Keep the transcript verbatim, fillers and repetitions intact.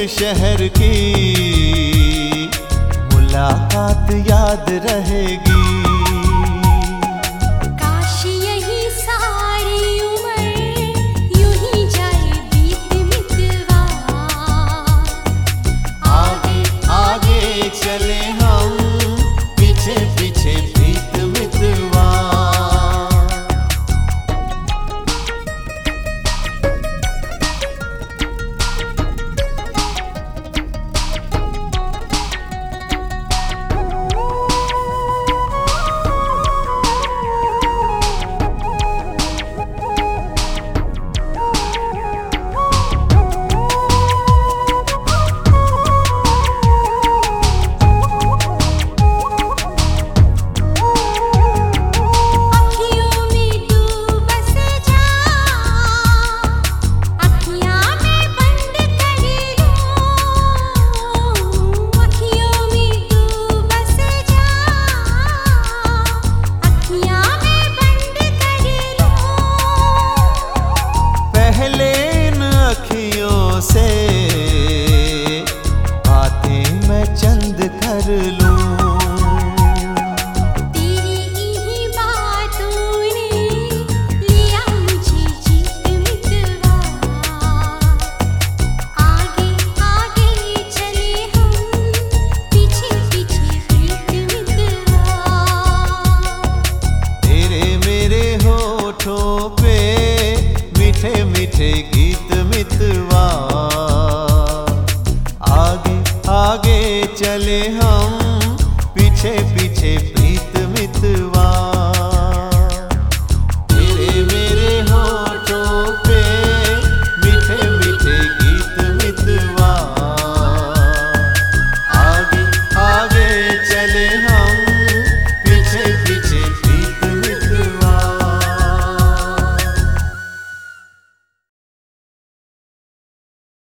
शहर की मुलाकात याद रहेगी। काश यही सारी उम्र यूं ही जाए बीत मितवा। आगे आगे चले हम, पीछे पीछे प्रीत मितवा। से बातें मैं चंद कर लूं। तेरी ही बातों ने लिया मुझे जीत मितवा। आगे आगे चले हम, पीछे पीछे प्रीत मितवा। तेरे मेरे होठों पे मीठे मीठे गीत मितवा। आगे आगे चले हम, पीछे पीछे